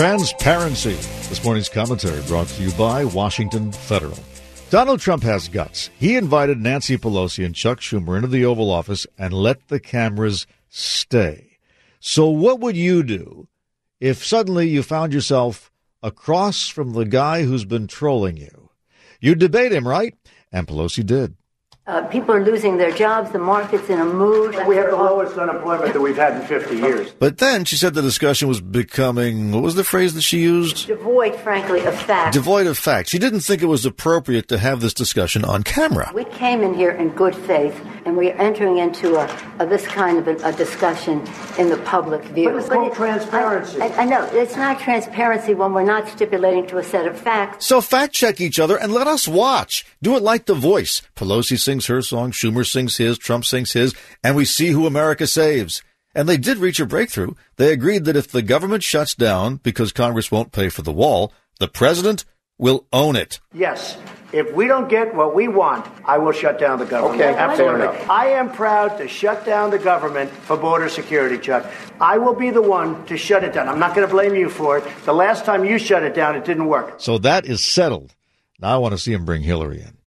Transparency. This morning's commentary brought to you by Washington Federal. Donald Trump has guts. He invited Nancy Pelosi and Chuck Schumer into the Oval Office and let the cameras stay. So what would you do if suddenly you found yourself across from the guy who's been trolling you? You'd debate him, right? And Pelosi did. People are losing their jobs. The market's in a mood. We have the lowest unemployment that we've had in 50 years. But then she said the discussion was becoming, what was the phrase that she used? Devoid, frankly, of fact. Devoid of fact. She didn't think it was appropriate to have this discussion on camera. We came in here in good faith, and we are entering into this kind of a discussion in the public view. But it's called transparency. I know. It's not transparency when we're not stipulating to a set of facts. So fact check each other and let us watch. Do it like The Voice. Pelosi sings her song, Schumer sings his, Trump sings his, and we see who America saves. And they did reach a breakthrough. They agreed that if the government shuts down because Congress won't pay for the wall, the president will own it. Yes. If we don't get what we want, I will shut down the government. Okay, absolutely. I am proud to shut down the government for border security, Chuck. I will be the one to shut it down. I'm not going to blame you for it. The last time you shut it down, it didn't work. So that is settled. Now I want to see him bring Hillary in.